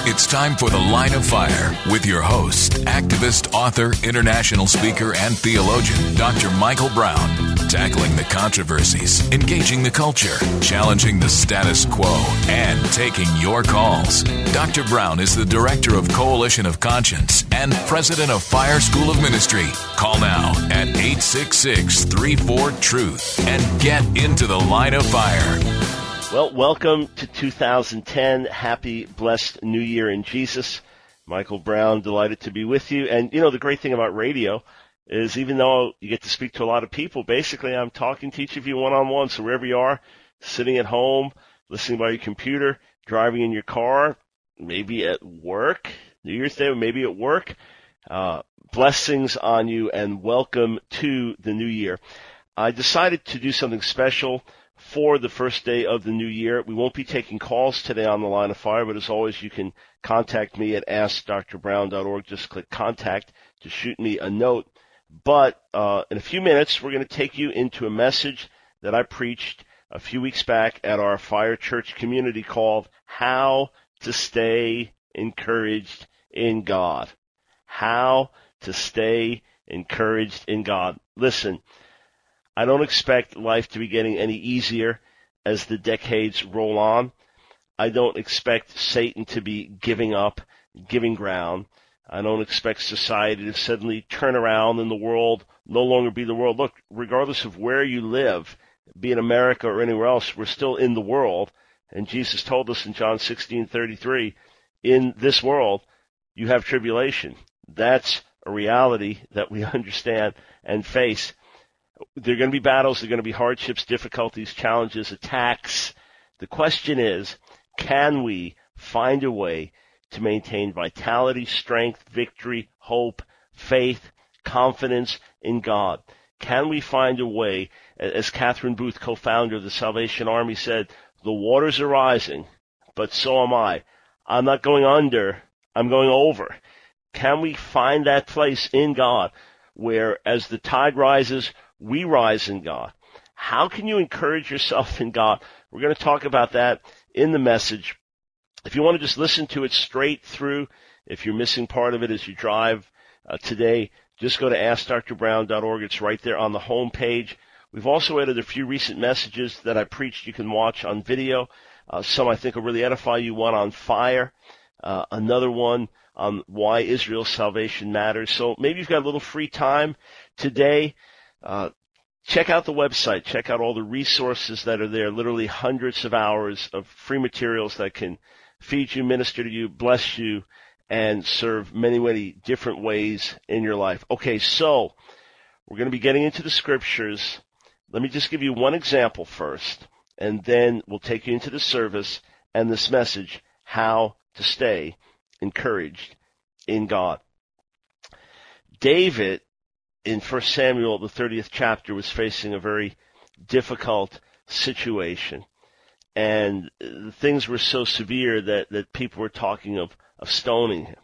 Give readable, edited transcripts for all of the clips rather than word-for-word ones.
It's time for The Line of Fire with your host, activist, author, international speaker, and theologian, Dr. Michael Brown. Tackling the controversies, engaging the culture, challenging the status quo, and taking your calls. Dr. Brown is the director of Coalition of Conscience and president of Fire School of Ministry. Call now at 866-34-TRUTH and get into the Line of Fire. Well, welcome to 2010. Happy, blessed New Year in Jesus. Michael Brown, delighted to be with you. And, you know, the great thing about radio is even though you get to speak to a lot of people, basically I'm talking to each of you one-on-one. So wherever you are, sitting at home, listening by your computer, driving in your car, maybe at work, New Year's Day, maybe at work, blessings on you and welcome to the new year. I decided to do something special for the first day of the new year. We won't be taking calls today on the Line of Fire, but as always, you can contact me at askdrbrown.org. Just click contact to shoot me a note. But in a few minutes, we're going to take you into a message that I preached a few weeks back at our Fire Church community called How to Stay Encouraged in God. How to Stay Encouraged in God. Listen, I don't expect life to be getting any easier as the decades roll on. I don't expect Satan to be giving up, giving ground. I don't expect society to suddenly turn around and the world no longer be the world. Look, regardless of where you live, be it America or anywhere else, we're still in the world. And Jesus told us in John 16:33, in this world, you have tribulation. That's a reality that we understand and face. There are going to be battles, there are going to be hardships, difficulties, challenges, attacks. The question is, can we find a way to maintain vitality, strength, victory, hope, faith, confidence in God? Can we find a way, as Catherine Booth, co-founder of the Salvation Army, said, the waters are rising, but so am I. I'm not going under, I'm going over. Can we find that place in God where as the tide rises, we rise in God? How can you encourage yourself in God? We're going to talk about that in the message. If you want to just listen to it straight through, if you're missing part of it as you drive today, just go to askdrbrown.org. It's right there on the home page. We've also added a few recent messages that I preached you can watch on video. Some I think will really edify you. One on fire, another one on why Israel's salvation matters. So maybe you've got a little free time today. Check out the website. Check out all the resources that are there, literally hundreds of hours of free materials that can feed you, minister to you, bless you, and serve many, many different ways in your life. Okay, so we're going to be getting into the scriptures. Let me just give you one example first, and then we'll take you into the service and this message, how to stay encouraged in God. David, in 1 Samuel, the 30th chapter, was facing a very difficult situation. And things were so severe that people were talking of stoning him.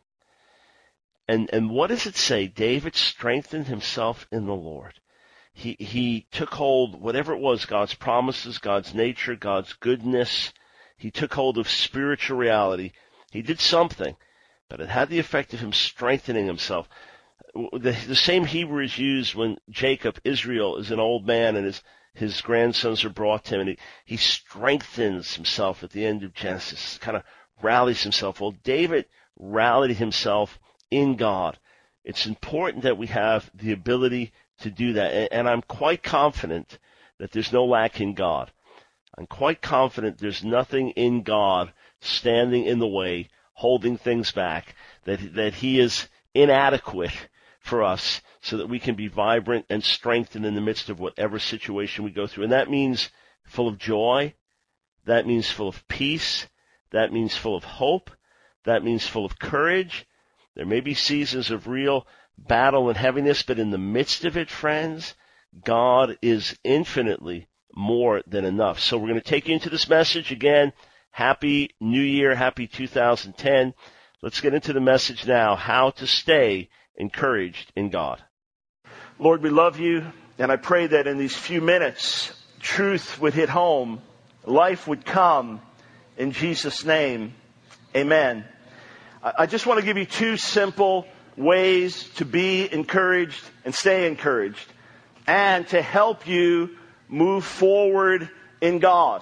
And what does it say? David strengthened himself in the Lord. He took hold, whatever it was, God's promises, God's nature, God's goodness. He took hold of spiritual reality. He did something, but it had the effect of him strengthening himself. The same Hebrew is used when Jacob, Israel, is an old man and his grandsons are brought to him, and he strengthens himself at the end of Genesis, kind of rallies himself. Well, David rallied himself in God. It's important that we have the ability to do that, and I'm quite confident that there's no lack in God. I'm quite confident there's nothing in God standing in the way, holding things back, that he is inadequate for us so that we can be vibrant and strengthened in the midst of whatever situation we go through. And that means full of joy. That means full of peace. That means full of hope. That means full of courage. There may be seasons of real battle and heaviness, but in the midst of it, friends, God is infinitely more than enough. So we're going to take you into this message again. Happy New Year. Happy 2010. Let's get into the message now, how to stay encouraged in God. Lord, we love you, and I pray that in these few minutes, truth would hit home, life would come. In Jesus' name, amen. I just want to give you two simple ways to be encouraged and stay encouraged, and to help you move forward in God.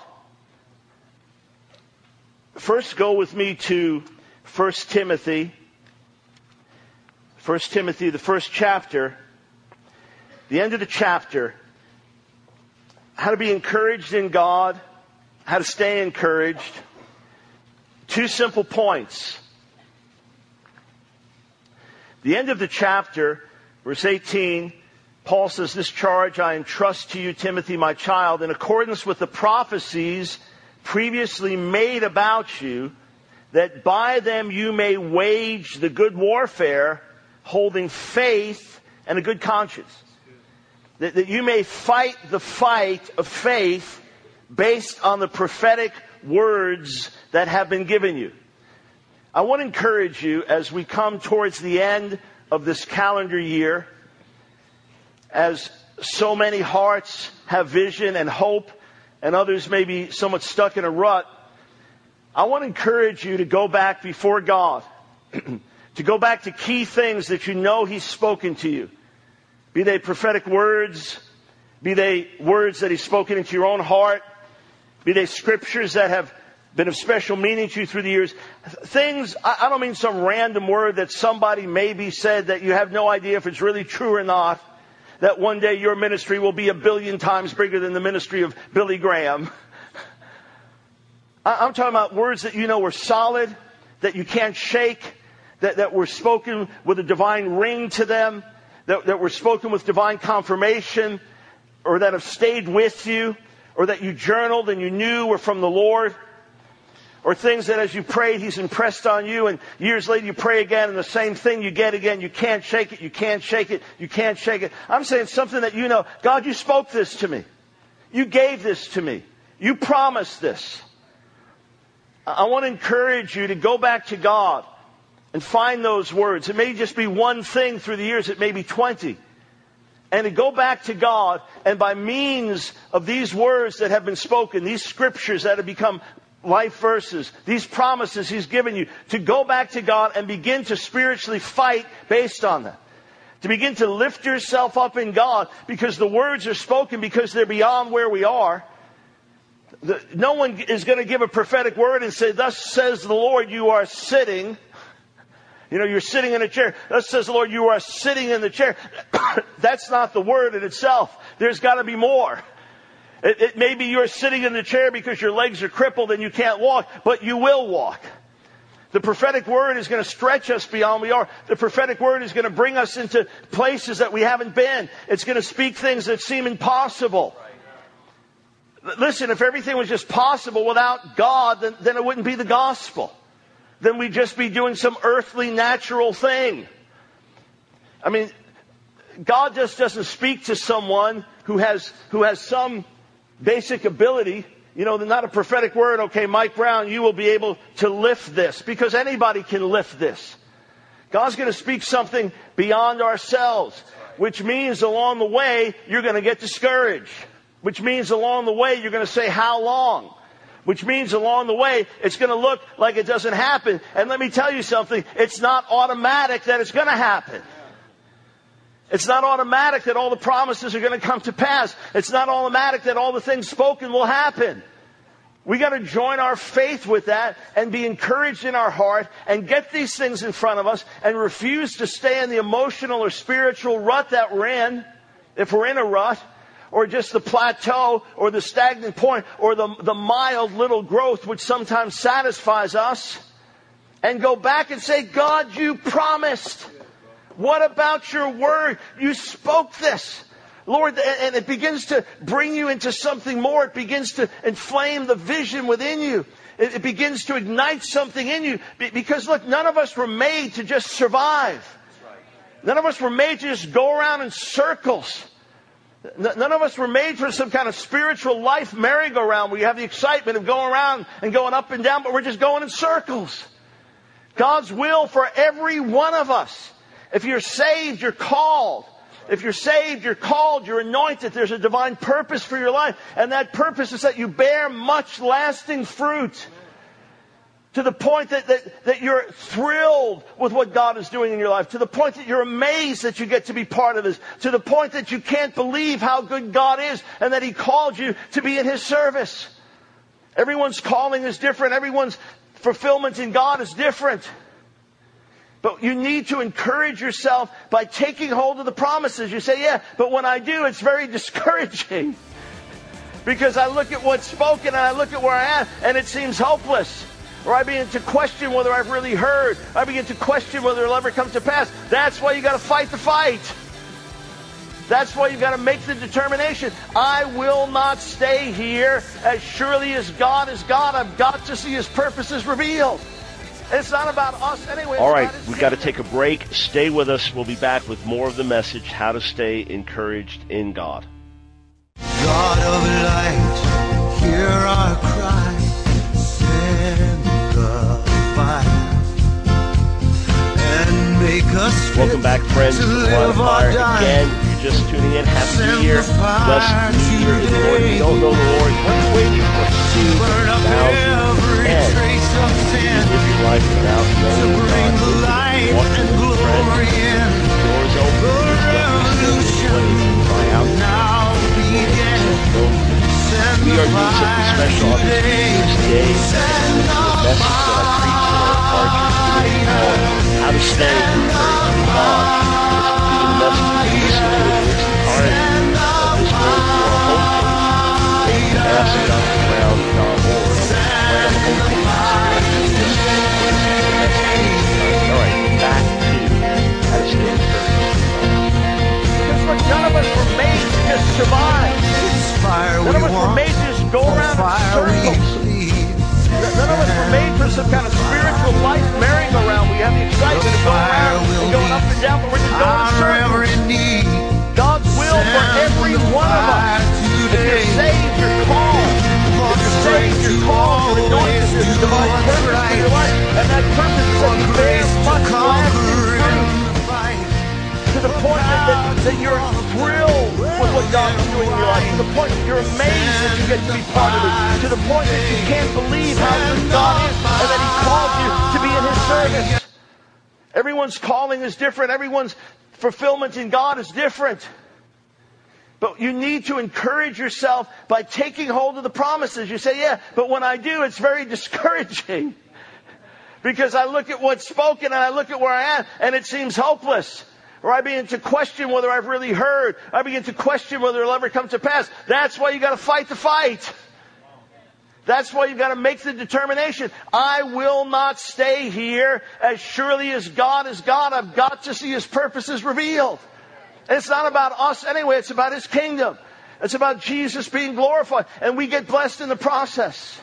First, go with me to 1 Timothy. 1 Timothy, the first chapter, the end of the chapter. How to be encouraged in God, how to stay encouraged. Two simple points. The end of the chapter, verse 18, Paul says, "This charge I entrust to you, Timothy, my child, in accordance with the prophecies previously made about you, that by them you may wage the good warfare, holding faith and a good conscience." That you may fight the fight of faith based on the prophetic words that have been given you. I want to encourage you as we come towards the end of this calendar year, as so many hearts have vision and hope, and others may be somewhat stuck in a rut. I want to encourage you to go back before God, to go back to key things that you know He's spoken to you. Be they prophetic words, be they words that He's spoken into your own heart, be they scriptures that have been of special meaning to you through the years. Things, I don't mean some random word that somebody maybe said that you have no idea if it's really true or not, that one day your ministry will be 1 billion times bigger than the ministry of Billy Graham. I'm talking about words that you know were solid, that you can't shake, that were spoken with a divine ring to them, that were spoken with divine confirmation, or that have stayed with you, or that you journaled and you knew were from the Lord, or things that as you prayed He's impressed on you, and years later you pray again and the same thing you get again. You can't shake it, you can't shake it, you can't shake it. I'm saying something that you know, God, you spoke this to me. You gave this to me. You promised this. I want to encourage you to go back to God and find those words. It may just be one thing through the years. It may be 20. And to go back to God, and by means of these words that have been spoken, these scriptures that have become life verses, these promises He's given you, to go back to God and begin to spiritually fight based on them. To begin to lift yourself up in God, because the words are spoken, because they're beyond where we are. No one is going to give a prophetic word and say, "Thus says the Lord, you are sitting." You know, you're sitting in a chair. Thus says the Lord, you are sitting in the chair. That's not the word in itself. There's got to be more. It may be you're sitting in the chair because your legs are crippled and you can't walk, but you will walk. The prophetic word is going to stretch us beyond we are. The prophetic word is going to bring us into places that we haven't been. It's going to speak things that seem impossible. Listen, if everything was just possible without God, then it wouldn't be the gospel. Then we'd just be doing some earthly, natural thing. I mean, God just doesn't speak to someone who has some basic ability. You know, not a prophetic word, okay, Mike Brown, you will be able to lift this. Because anybody can lift this. God's going to speak something beyond ourselves. Which means along the way, you're going to get discouraged. Which means along the way, you're going to say, how long? Which means along the way, it's going to look like it doesn't happen. And let me tell you something, it's not automatic that it's going to happen. It's not automatic that all the promises are going to come to pass. It's not automatic that all the things spoken will happen. We got to join our faith with that and be encouraged in our heart and get these things in front of us and refuse to stay in the emotional or spiritual rut that we're in, if we're in a rut, or just the plateau or the stagnant point or the mild little growth which sometimes satisfies us, and go back and say, God, you promised. What about your word? You spoke this. Lord, and it begins to bring you into something more. It begins to inflame the vision within you. It begins to ignite something in you. Because look, none of us were made to just survive. None of us were made to just go around in circles. None of us were made for some kind of spiritual life merry-go-round where you have the excitement of going around and going up and down, but we're just going in circles. God's will for every one of us. If you're saved, you're called. If you're saved, you're called, you're anointed. There's a divine purpose for your life. And that purpose is that you bear much lasting fruit. To the point that you're thrilled with what God is doing in your life. To the point that you're amazed that you get to be part of this. To the point that you can't believe how good God is and that He called you to be in His service. Everyone's calling is different. Everyone's fulfillment in God is different. But you need to encourage yourself by taking hold of the promises. You say, yeah, but when I do, it's very discouraging. Because I look at what's spoken and I look at where I am and it seems hopeless. Or I begin to question whether I've really heard. I begin to question whether it'll ever come to pass. That's why you got to fight the fight. That's why you got to make the determination. I will not stay here. As surely as God is God, I've got to see His purposes revealed. It's not about us anyway. All right, we've got to take a break. Stay with us. We'll be back with more of the message, how to stay encouraged in God. God of light, hear our cry. Send the fire and make us Welcome back, friends, to the Line of Fire. Again, if you're just tuning in, Happy New Year. Blessed New Year in the Lord. If you don't know the Lord, what's waiting for 2010? You live your life without knowing God. Walking with friends. Doors open. Cry out. We are doing something special on this day. The message that I preached in our departure called How to Stay Encouraged in God. The message you listen to in its entirety of this word through our homepage, AskDrBrown.org. Right on the homepage, all right, back to How to Stay Encouraged in God. Because look, none of us were made to just survive. None of us were made to just go around in circles. None of us were made for some kind of spiritual life merry-go-round. We have the excitement of going around and going up and down, but we're just going in circles. God's will for every one of us. If you're saved, you're called. If you're saved, you're called. You're anointed. There's divine purpose for your life. And that purpose is that you bear much lasting fruit. To the point that you're thrilled with what God is doing in your life. To the point that you're amazed that you get to be part of it. To the point that you can't believe how good God is and that He called you to be in His service. Everyone's calling is different. Everyone's fulfillment in God is different. But you need to encourage yourself by taking hold of the promises. You say, yeah, but when I do, it's very discouraging. Because I look at what's spoken and I look at where I am and it seems hopeless. Or I begin to question whether I've really heard. I begin to question whether it'll ever come to pass. That's why you got to fight the fight. That's why you've got to make the determination. I will not stay here. As surely as God is God, I've got to see His purposes revealed. And it's not about us anyway. It's about His kingdom. It's about Jesus being glorified. And we get blessed in the process.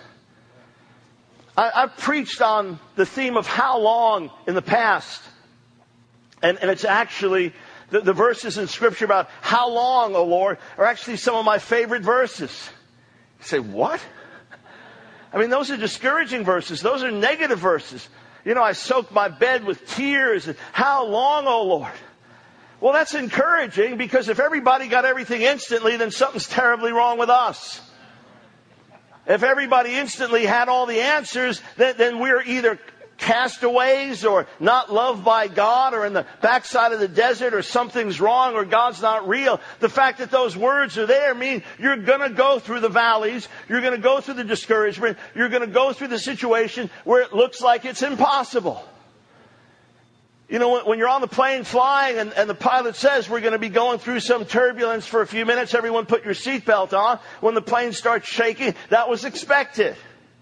I've preached on the theme of how long in the past. And it's actually, the verses in Scripture about how long, O Lord, are actually some of my favorite verses. You say, what? I mean, those are discouraging verses. Those are negative verses. You know, I soaked my bed with tears. And how long, O Lord? Well, that's encouraging because if everybody got everything instantly, then something's terribly wrong with us. If everybody instantly had all the answers, then we're either castaways or not loved by God or in the backside of the desert or something's wrong or God's not real. The fact that those words are there mean you're going to go through the valleys. You're going to go through the discouragement. You're going to go through the situation where it looks like it's impossible. You know, when you're on the plane flying and the pilot says we're going to be going through some turbulence for a few minutes, everyone put your seatbelt on. When the plane starts shaking, that was expected.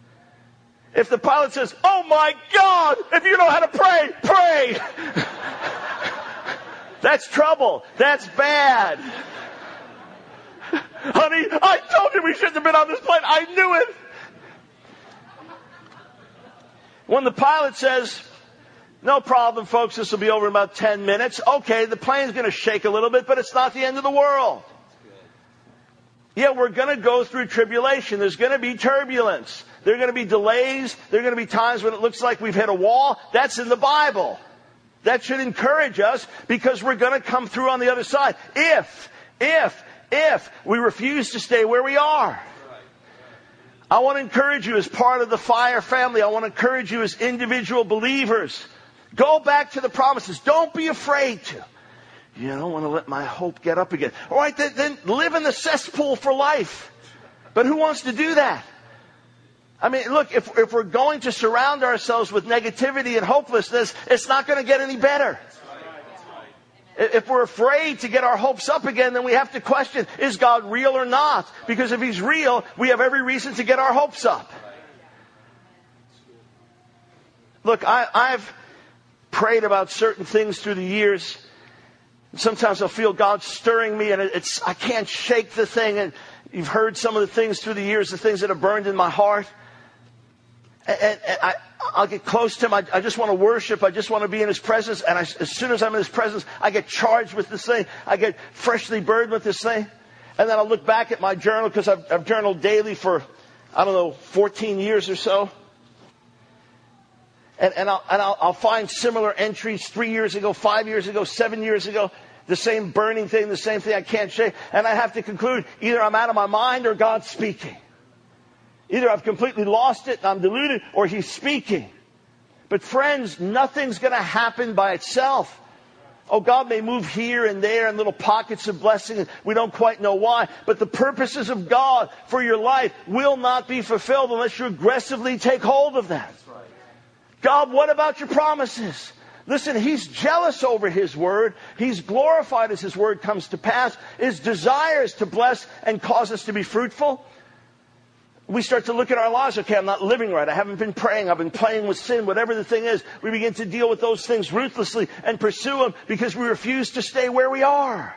If the pilot says, oh my God, if you know how to pray, pray. That's trouble. That's bad. Honey, I told you we shouldn't have been on this plane. I knew it. When the pilot says, no problem, folks, this will be over in about 10 minutes. Okay, the plane's going to shake a little bit, but it's not the end of the world. Yeah, we're going to go through tribulation. There's going to be turbulence. There are going to be delays. There are going to be times when it looks like we've hit a wall. That's in the Bible. That should encourage us because we're going to come through on the other side. If we refuse to stay where we are. I want to encourage you as part of the Fire family. I want to encourage you as individual believers. Go back to the promises. Don't be afraid to. You don't want to let my hope get up again. All right, then live in the cesspool for life. But who wants to do that? I mean, look, if we're going to surround ourselves with negativity and hopelessness, it's not going to get any better. If we're afraid to get our hopes up again, then we have to question, is God real or not? Because if He's real, we have every reason to get our hopes up. Look, I've prayed about certain things through the years. Sometimes I'll feel God stirring me, and I can't shake the thing. And you've heard some of the things through the years, the things that have burned in my heart. And I'll get close to Him. I just want to worship. I just want to be in His presence. And as soon as I'm in His presence, I get charged with this thing. I get freshly burdened with this thing. And then I'll look back at my journal, because I've journaled daily for, 14 years or so. And I'll find similar entries 3 years ago, 5 years ago, 7 years ago. The same burning thing, the same thing I can't shake. And I have to conclude, either I'm out of my mind or God's speaking. Either I've completely lost it and I'm deluded, or He's speaking. But friends, nothing's going to happen by itself. Oh, God may move here and there in little pockets of blessing. We don't quite know why. But the purposes of God for your life will not be fulfilled unless you aggressively take hold of them. God, what about your promises? Listen, He's jealous over His word. He's glorified as His word comes to pass. His desire is to bless and cause us to be fruitful. We start to look at our lives. Okay, I'm not living right. I haven't been praying. I've been playing with sin. Whatever the thing is, we begin to deal with those things ruthlessly and pursue them because we refuse to stay where we are.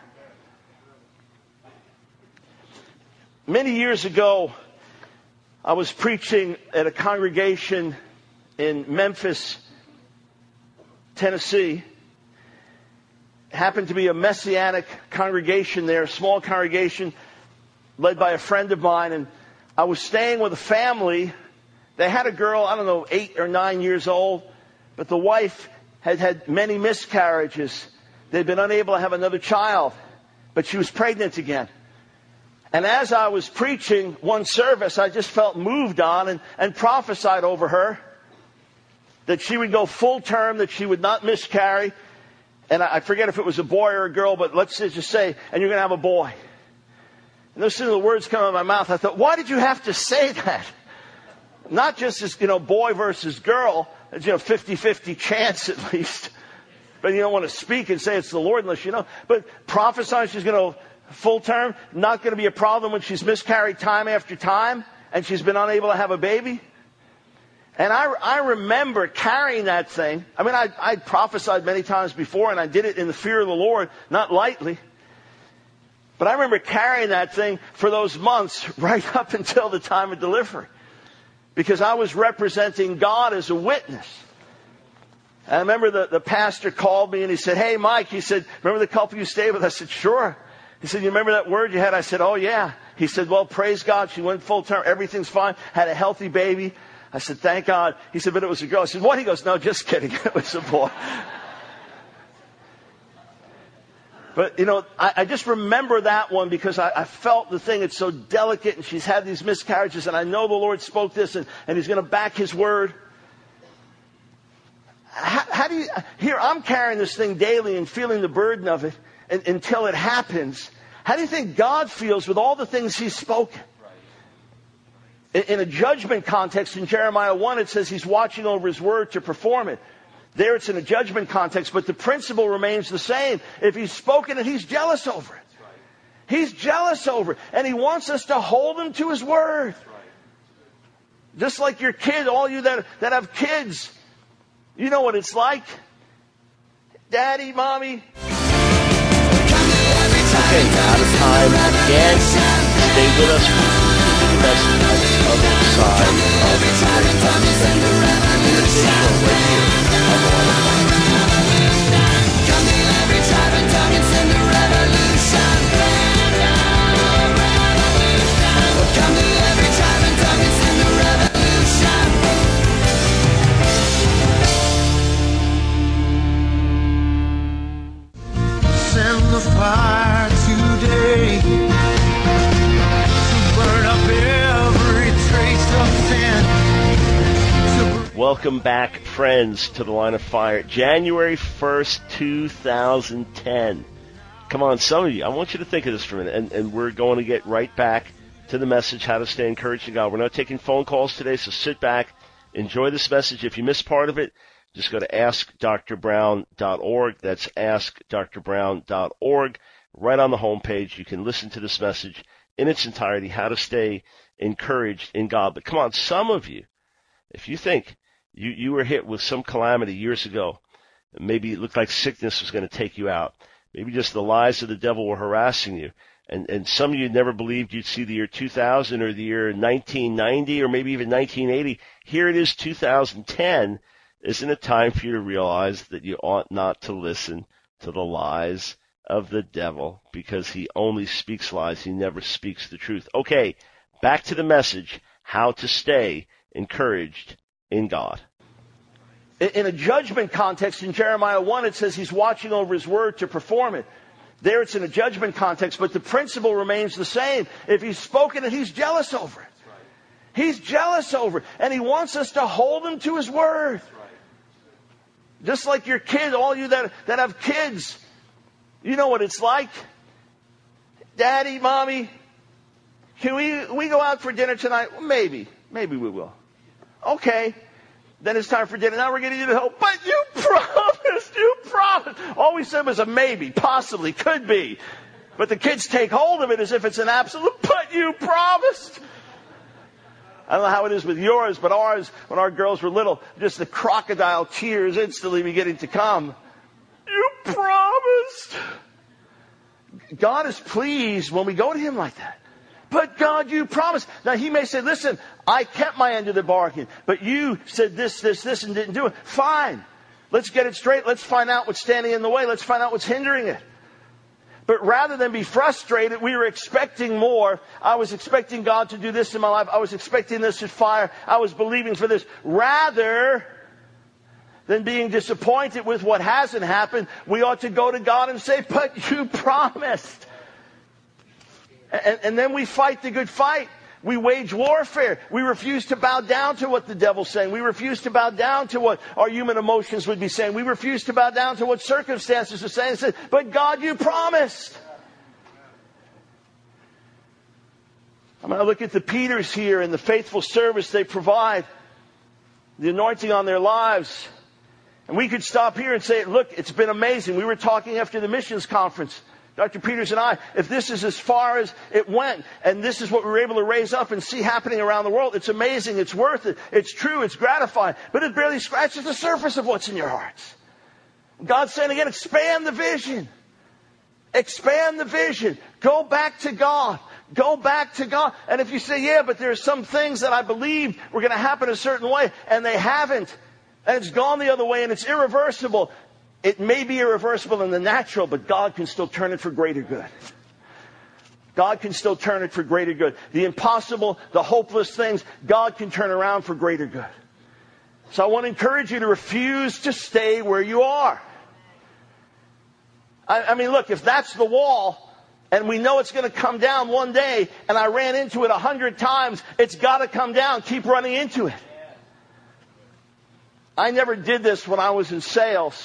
Many years ago, I was preaching at a congregation in Memphis, Tennessee. It happened to be a Messianic congregation there, a small congregation led by a friend of mine. And I was staying with a family. They had a girl, 8 or 9 years old, but the wife had had many miscarriages. They'd been unable to have another child, but she was pregnant again. And as I was preaching one service, I just felt moved on and prophesied over her that she would go full term, that she would not miscarry. And I forget if it was a boy or a girl, but let's just say, and you're going to have a boy. And those the words come out of my mouth. I thought, why did you have to say that? Not just as, boy versus girl, 50-50 chance at least. But you don't want to speak and say it's the Lord unless you know. But prophesying she's going to full term, not going to be a problem when she's miscarried time after time and she's been unable to have a baby. And I remember carrying that thing. I mean, I prophesied many times before, and I did it in the fear of the Lord, not lightly. But I remember carrying that thing for those months right up until the time of delivery. Because I was representing God as a witness. And I remember the pastor called me and he said, "Hey, Mike," he said, "remember the couple you stayed with?" I said, "Sure." He said, "You remember that word you had?" I said, "Oh, yeah." He said, "Well, praise God. She went full term. Everything's fine. Had a healthy baby." I said, "Thank God." He said, "But it was a girl." I said, "What?" He goes, "No, just kidding. It was a boy." But, I just remember that one because I felt the thing. It's so delicate, and she's had these miscarriages, and I know the Lord spoke this, and He's going to back His word. How do you... Here, I'm carrying this thing daily and feeling the burden of it until it happens. How do you think God feels with all the things He's spoken? In a judgment context, in Jeremiah 1, it says He's watching over His word to perform it. There it's in a judgment context, but the principle remains the same. If He's spoken it, He's jealous over it. He's jealous over it. And He wants us to hold Him to His word. Just like your kid, all you that have kids, you know what it's like. Daddy, Mommy. Okay, out of time again. Stay with us. The best other side of the right here. Send the fire today to burn up every trace Welcome back, friends, to the Line of Fire. January 1st, 2010. Come on, some of you, I want you to think of this for a minute, and we're going to get right back to the message, how to stay encouraged in God. We're not taking phone calls today, so sit back, enjoy this message. If you missed part of it, just go to AskDrBrown.org. That's AskDrBrown.org. Right on the homepage, you can listen to this message in its entirety, how to stay encouraged in God. But come on, some of you, if you think you were hit with some calamity years ago, maybe it looked like sickness was going to take you out, maybe just the lies of the devil were harassing you, and some of you never believed you'd see the year 2000 or the year 1990 or maybe even 1980. Here it is, 2010. Isn't it time for you to realize that you ought not to listen to the lies of the devil, because he only speaks lies. He never speaks the truth. Okay, back to the message, how to stay encouraged in God. In a judgment context, in Jeremiah 1, it says he's watching over his word to perform it. There it's in a judgment context, but the principle remains the same. If he's spoken it, he's jealous over it. He's jealous over it, and he wants us to hold him to his word. Just like your kid, all you that have kids, you know what it's like. Daddy, Mommy, can we go out for dinner tonight? Well, maybe we will. Okay. Then it's time for dinner. Now we're getting you to help. But you promised. All we said was a maybe, possibly, could be. But the kids take hold of it as if it's an absolute, but you promised. I don't know how it is with yours, but ours, when our girls were little, just the crocodile tears instantly beginning to come. You promised. God is pleased when we go to him like that. But God, you promised. Now he may say, listen, I kept my end of the bargain, but you said this, and didn't do it. Fine. Let's get it straight. Let's find out what's standing in the way. Let's find out what's hindering it. But rather than be frustrated, we were expecting more. I was expecting God to do this in my life. I was expecting this at fire. I was believing for this. Rather than being disappointed with what hasn't happened, we ought to go to God and say, but you promised. And then we fight the good fight. We wage warfare. We refuse to bow down to what the devil's saying. We refuse to bow down to what our human emotions would be saying. We refuse to bow down to what circumstances are saying. Say, but God, you promised. I'm going to look at the Peters here and the faithful service they provide, the anointing on their lives. And we could stop here and say, look, it's been amazing. We were talking after the missions conference, Dr. Peters and I, if this is as far as it went, and this is what we were able to raise up and see happening around the world, it's amazing, it's worth it, it's true, it's gratifying, but it barely scratches the surface of what's in your hearts. God's saying again, expand the vision. Expand the vision. Go back to God. Go back to God. And if you say, yeah, but there are some things that I believed were going to happen a certain way, and they haven't, and it's gone the other way, and it's irreversible. It may be irreversible in the natural, but God can still turn it for greater good. God can still turn it for greater good. The impossible, the hopeless things, God can turn around for greater good. So I want to encourage you to refuse to stay where you are. I mean, look, if that's the wall, and we know it's going to come down one day, and I ran into it 100 times, it's got to come down. Keep running into it. I never did this when I was in sales.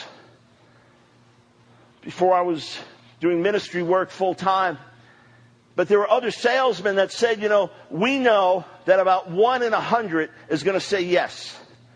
Before I was doing ministry work full time. But there were other salesmen that said, we know that about 1 in 100 is going to say yes.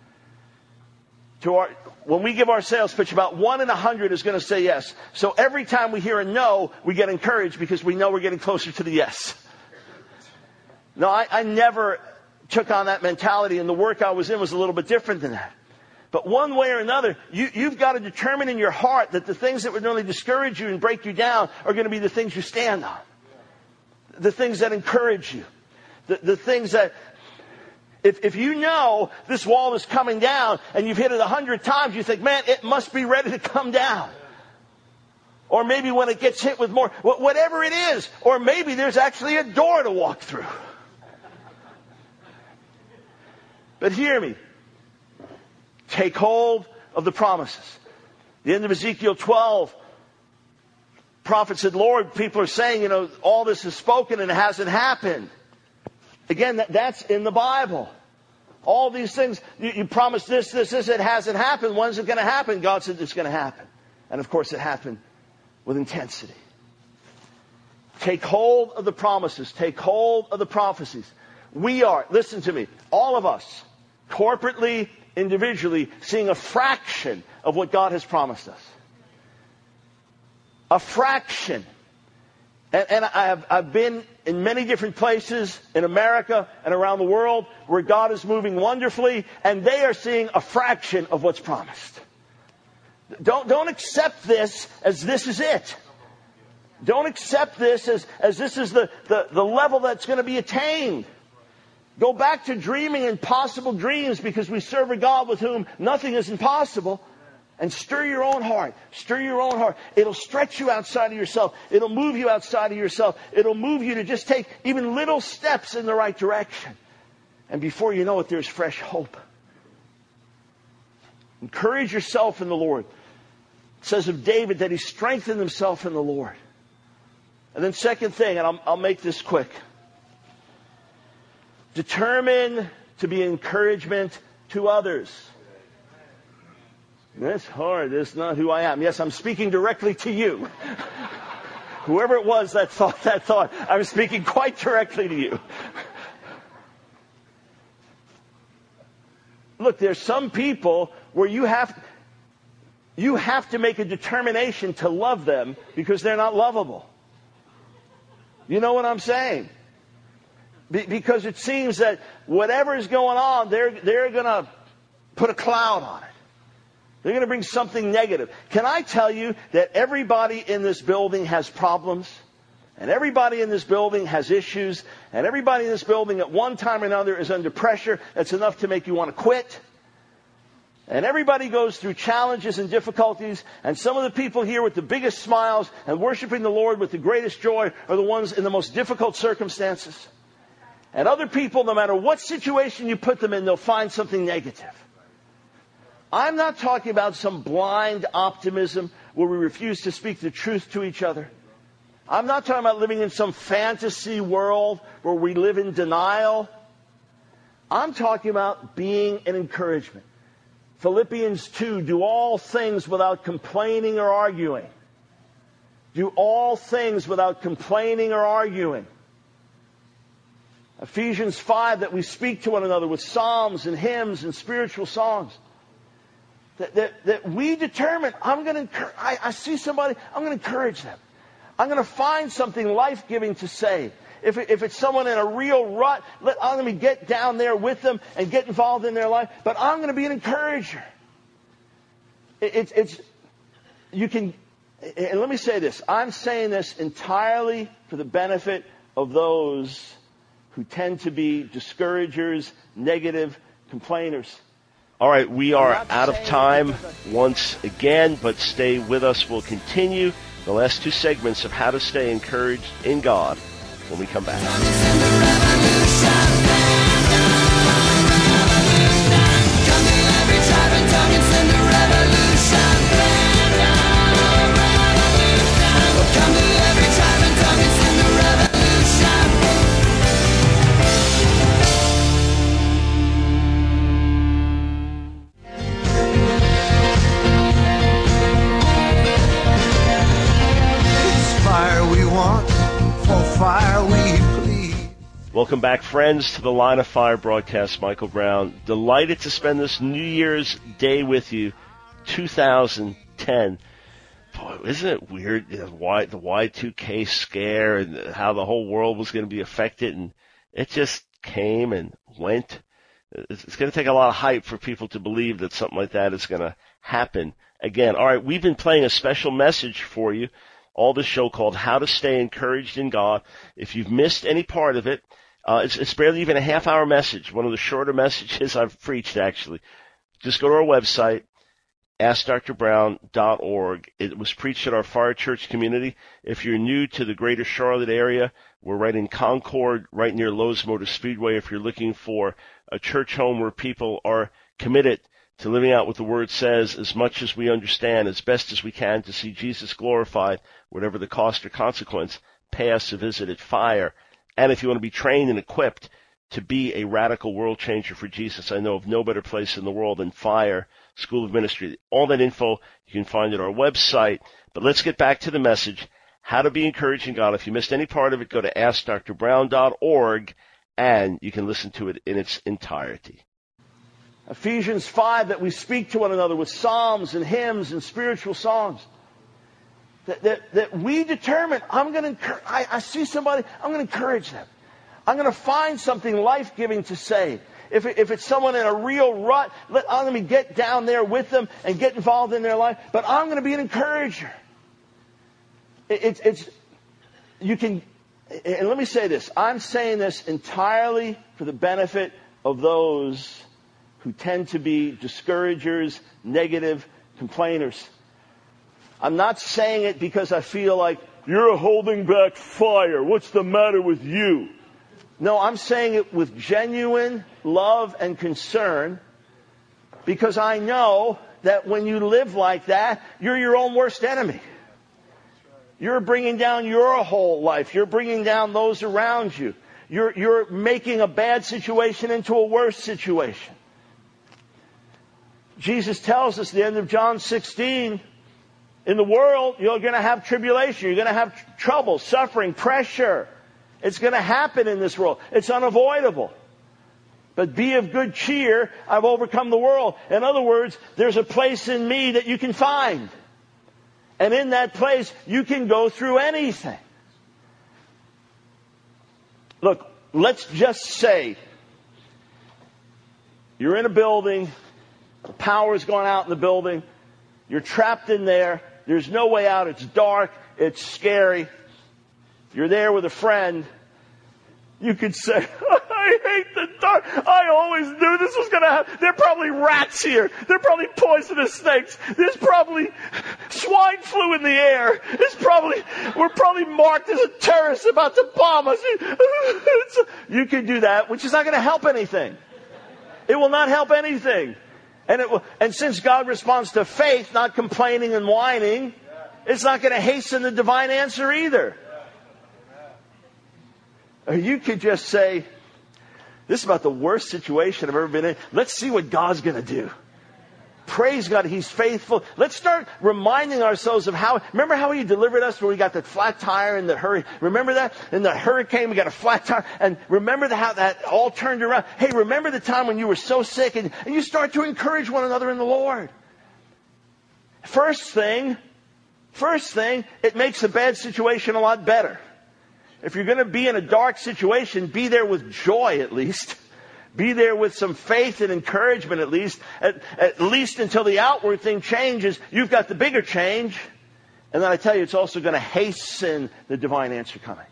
When we give our sales pitch, about 1 in 100 is going to say yes. So every time we hear a no, we get encouraged because we know we're getting closer to the yes. No, I never took on that mentality, and the work I was in was a little bit different than that. But one way or another, you've got to determine in your heart that the things that would really discourage you and break you down are going to be the things you stand on. The things that encourage you. The things that, if you know this wall is coming down and you've hit it 100 times, you think, man, it must be ready to come down. Or maybe when it gets hit with more, whatever it is. Or maybe there's actually a door to walk through. But hear me. Take hold of the promises. The end of Ezekiel 12, prophet said, Lord, people are saying, all this is spoken and it hasn't happened. Again, that's in the Bible. All these things, you promised this, it hasn't happened. When's it going to happen? God said it's going to happen. And of course it happened with intensity. Take hold of the promises. Take hold of the prophecies. We are, listen to me, all of us, corporately, individually, seeing a fraction of what God has promised us. A fraction. And I've been in many different places in America and around the world where God is moving wonderfully, and they are seeing a fraction of what's promised. Don't accept this as this is it. Don't accept this as this is the level that's going to be attained. Go back to dreaming impossible dreams, because we serve a God with whom nothing is impossible. And stir your own heart. Stir your own heart. It'll stretch you outside of yourself. It'll move you outside of yourself. It'll move you to just take even little steps in the right direction. And before you know it, there's fresh hope. Encourage yourself in the Lord. It says of David that he strengthened himself in the Lord. And then second thing, and I'll make this quick. Determine to be encouragement to others. That's hard. That's not who I am. Yes, I'm speaking directly to you. Whoever it was that thought, I'm speaking quite directly to you. Look, there's some people where you have to make a determination to love them because they're not lovable. You know what I'm saying? Because it seems that whatever is going on, they're going to put a cloud on it. They're going to bring something negative. Can I tell you that everybody in this building has problems? And everybody in this building has issues. And everybody in this building at one time or another is under pressure that's enough to make you want to quit. And everybody goes through challenges and difficulties. And some of the people here with the biggest smiles and worshiping the Lord with the greatest joy are the ones in the most difficult circumstances. And other people, no matter what situation you put them in, they'll find something negative. I'm not talking about some blind optimism where we refuse to speak the truth to each other. I'm not talking about living in some fantasy world where we live in denial. I'm talking about being an encouragement. Philippians 2, do all things without complaining or arguing. Do all things without complaining or arguing. Ephesians 5, that we speak to one another with psalms and hymns and spiritual songs. That we determine, I see somebody, I'm going to encourage them. I'm going to find something life-giving to say. If it's someone in a real rut, I'm going to get down there with them and get involved in their life. But I'm going to be an encourager. You can, and let me say this. I'm saying this entirely for the benefit of those who tend to be discouragers, negative complainers. All right, we are out of time once again, but stay with us. We'll continue the last two segments of how to stay encouraged in God when we come back. Welcome back, friends, to the Line of Fire broadcast. Michael Brown, delighted to spend this New Year's Day with you, 2010. Boy, isn't it weird, the Y2K scare and how the whole world was going to be affected, and it just came and went. It's going to take a lot of hype for people to believe that something like that is going to happen again. All right, we've been playing a special message for you all this show called How to Stay Encouraged in God. If you've missed any part of it, it's barely even a half-hour message, one of the shorter messages I've preached, actually. Just go to our website, AskDrBrown.org. It was preached at our Fire Church community. If you're new to the greater Charlotte area, we're right in Concord, right near Lowe's Motor Speedway. If you're looking for a church home where people are committed to living out what the Word says as much as we understand, as best as we can, to see Jesus glorified, whatever the cost or consequence, pay us a visit at Fire. And if you want to be trained and equipped to be a radical world changer for Jesus, I know of no better place in the world than Fire School of Ministry. All that info you can find at our website. But let's get back to the message, how to be encouraged in God. If you missed any part of it, go to AskDrBrown.org, and you can listen to it in its entirety. Ephesians 5, that we speak to one another with psalms and hymns and spiritual songs. That we determine, I see somebody, I'm going to encourage them. I'm going to find something life-giving to say. If it's someone in a real rut, I'm going to get down there with them and get involved in their life. But I'm going to be an encourager. You can, and let me say this. I'm saying this entirely for the benefit of those who tend to be discouragers, negative complainers. I'm not saying it because I feel like you're holding back fire. What's the matter with you? No, I'm saying it with genuine love and concern, because I know that when you live like that, you're your own worst enemy. You're bringing down your whole life. You're bringing down those around you. You're making a bad situation into a worse situation. Jesus tells us at the end of John 16, in the world, you're going to have tribulation. You're going to have trouble, suffering, pressure. It's going to happen in this world. It's unavoidable. But be of good cheer. I've overcome the world. In other words, there's a place in me that you can find. And in that place, you can go through anything. Look, let's just say you're in a building. The power's gone out in the building. You're trapped in there. There's no way out. It's dark. It's scary. You're there with a friend. You could say, I hate the dark. I always knew this was going to happen. There are probably rats here. There are probably poisonous snakes. There's probably swine flu in the air. We're probably marked as a terrorist about to bomb us. You could do that, which is not going to help anything. It will not help anything. And since God responds to faith, not complaining and whining, it's not going to hasten the divine answer either. Or you could just say, this is about the worst situation I've ever been in. Let's see what God's going to do. Praise God, He's faithful. Let's start reminding ourselves of remember how He delivered us when we got that flat tire in the hurricane? Remember that? In the hurricane, we got a flat tire. And remember how that all turned around? Hey, remember the time when you were so sick? And you start to encourage one another in the Lord. First thing, it makes a bad situation a lot better. If you're going to be in a dark situation, be there with joy at least. Be there with some faith and encouragement at least. At least until the outward thing changes, you've got the bigger change. And then I tell you, it's also going to hasten the divine answer coming.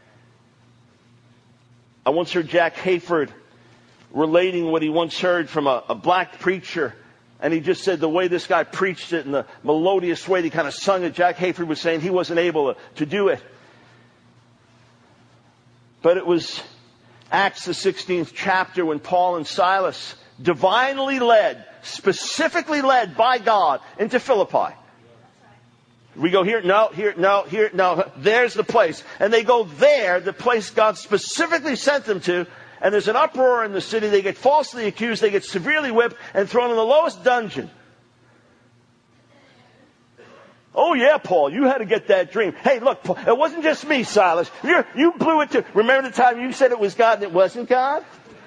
I once heard Jack Hayford relating what he once heard from a black preacher. And he just said the way this guy preached it in the melodious way that he kind of sung it, Jack Hayford was saying he wasn't able to do it. But it was Acts the 16th chapter when Paul and Silas, divinely led, specifically led by God into Philippi. We go here, no, here, no, here, no. There's the place. And they go there, the place God specifically sent them to. And there's an uproar in the city. They get falsely accused. They get severely whipped and thrown in the lowest dungeon. Oh yeah, Paul, you had to get that dream. Hey, look, Paul, it wasn't just me, Silas. You blew it too. Remember the time you said it was God and it wasn't God?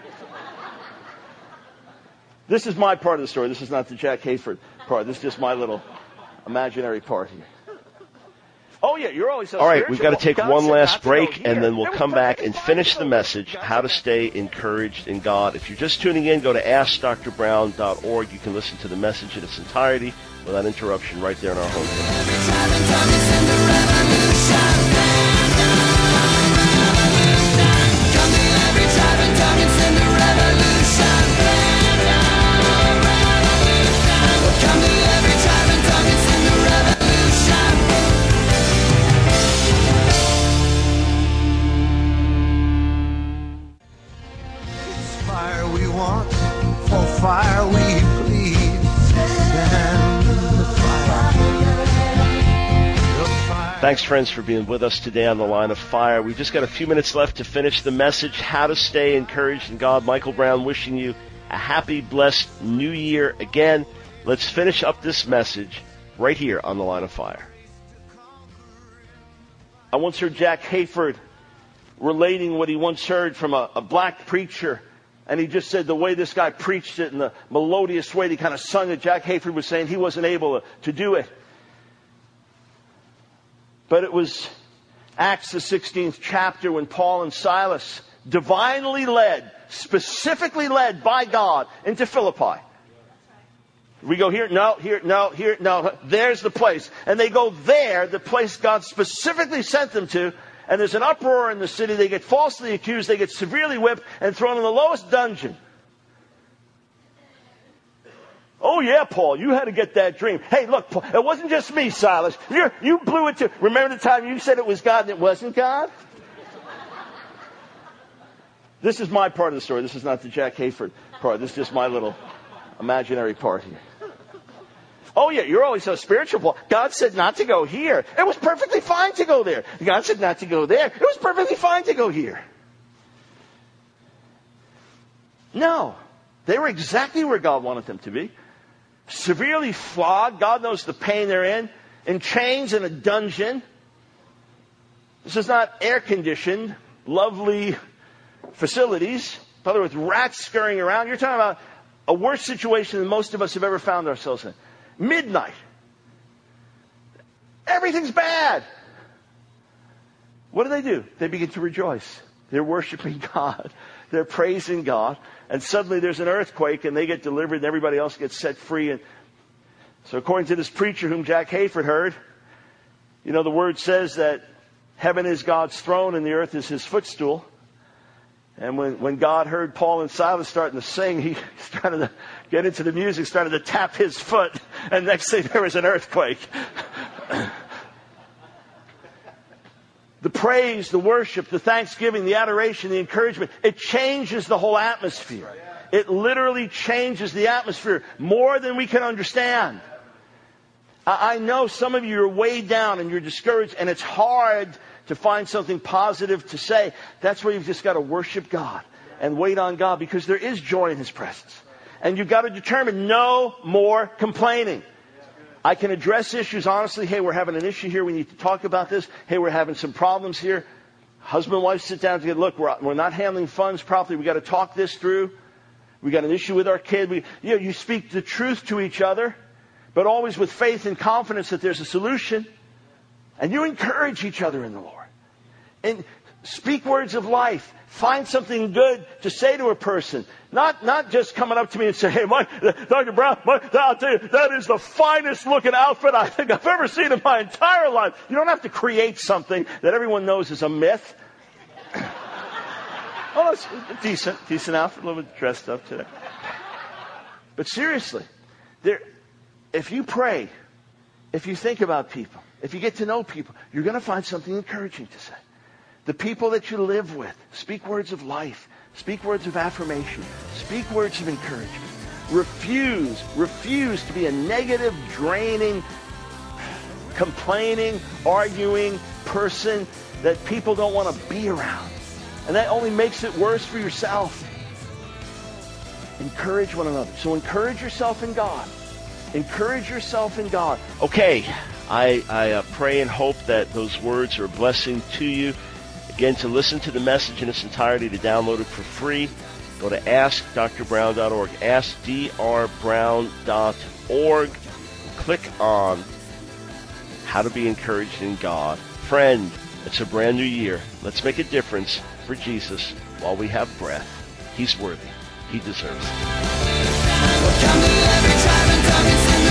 This is my part of the story. This is not the Jack Hayford part. This is just my little imaginary part here. Oh yeah, you're always so All right, spiritual. we've got to take God one said last not to break, go and here. then we'll come back and finish the message, how to stay encouraged in God. If you're just tuning in, go to AskDrBrown.org. You can listen to the message in its entirety without interruption right there on our homepage. Fire we want, for fire we plead. Stand in the fire. Thanks, friends, for being with us today on The Line of Fire. We've just got a few minutes left to finish the message, How to Stay Encouraged in God. Michael Brown wishing you a happy, blessed New Year again. Let's finish up this message right here on The Line of Fire. I once heard Jack Hayford relating what he once heard from a black preacher, and he just said the way this guy preached it in the melodious way that he kind of sung it, Jack Hayford was saying he wasn't able to do it. But it was Acts the 16th chapter when Paul and Silas, divinely led, specifically led by God into Philippi. We go here, no, here, no, here, no. There's the place. And they go there, the place God specifically sent them to. And there's an uproar in the city. They get falsely accused. They get severely whipped and thrown in the lowest dungeon. Oh, yeah, Paul, you had to get that dream. Hey, look, Paul, it wasn't just me, Silas. You blew it too. Remember the time you said it was God and it wasn't God? This is my part of the story. This is not the Jack Hayford part. This is just my little imaginary part here. Oh, yeah, you're always so spiritual, Paul. God said not to go here. It was perfectly fine to go there. God said not to go there. It was perfectly fine to go here. No, they were exactly where God wanted them to be. Severely flogged. God knows the pain they're in chains in a dungeon. This is not air-conditioned, lovely facilities. In other words, rats scurrying around. You're talking about a worse situation than most of us have ever found ourselves in. Midnight. Everything's bad. What do? They begin to rejoice. They're worshiping God. They're praising God. And suddenly there's an earthquake and they get delivered and everybody else gets set free. And so according to this preacher whom Jack Hayford heard, the word says that heaven is God's throne and the earth is his footstool. And when God heard Paul and Silas starting to sing, he started to get into the music, started to tap his foot. And next thing there was an earthquake. The praise, the worship, the thanksgiving, the adoration, the encouragement, it changes the whole atmosphere. It literally changes the atmosphere more than we can understand. I know some of you are way down and you're discouraged and it's hard to find something positive to say. That's where you've just got to worship God and wait on God because there is joy in his presence. And you've got to determine no more complaining. I can address issues honestly. Hey, we're having an issue here. We need to talk about this. Hey, we're having some problems here. Husband and wife sit down together. Look, we're not handling funds properly. We've got to talk this through. We got an issue with our kid. You speak the truth to each other, but always with faith and confidence that there's a solution. And you encourage each other in the Lord. And speak words of life. Find something good to say to a person. Not just coming up to me and say, hey, Mike, Dr. Brown, I'll tell you, that is the finest looking outfit I think I've ever seen in my entire life. You don't have to create something that everyone knows is a myth. Oh, it's a decent outfit, a little bit dressed up today. But seriously, if you pray, if you think about people, if you get to know people, you're going to find something encouraging to say. The people that you live with, speak words of life. Speak words of affirmation. Speak words of encouragement. Refuse to be a negative, draining, complaining, arguing person that people don't want to be around. And that only makes it worse for yourself. Encourage one another. So encourage yourself in God. Encourage yourself in God. Okay, I pray and hope that those words are a blessing to you. Again, to listen to the message in its entirety, to download it for free, go to AskDrBrown.org, AskDrBrown.org. Click on How to Be Encouraged in God. Friend, it's a brand new year. Let's make a difference for Jesus while we have breath. He's worthy. He deserves it.